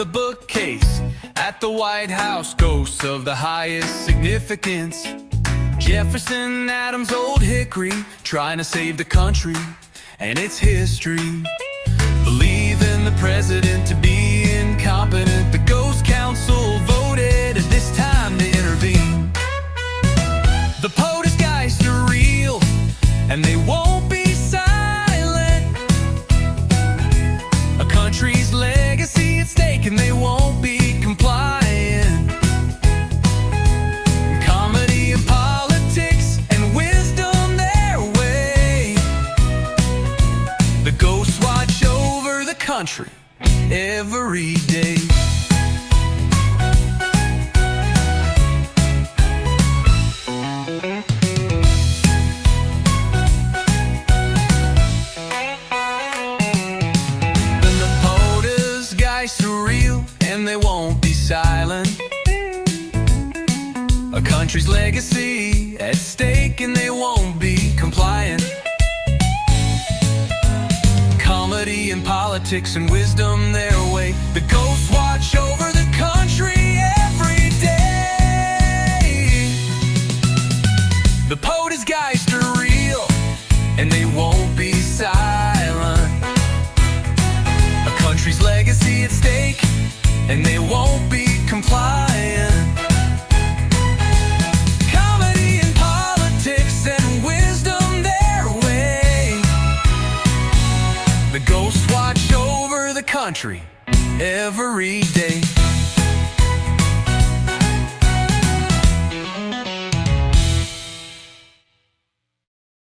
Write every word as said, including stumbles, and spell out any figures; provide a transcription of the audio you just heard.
the bookcase at the White House, ghosts of the highest significance. Jefferson, Adams, Old Hickory, trying to save the country and its history. Believing the president to be incompetent, the Ghost Council voted at this time to intervene. The POTUS guys are real, and they won't be silent. A country's legacy at stake, and they won't be compliant. Comedy and politics and wisdom their way. The ghosts watch over the country every day. Surreal, and they won't be silent. A country's legacy at stake, and they won't be compliant. Comedy and politics and wisdom their way. The ghosts watch over the country every day. The POTUS guys are real, and they won't be silent. A country's legacy at stake, and they won't be compliant. Comedy and politics and wisdom their way. The ghosts watch over the country every day.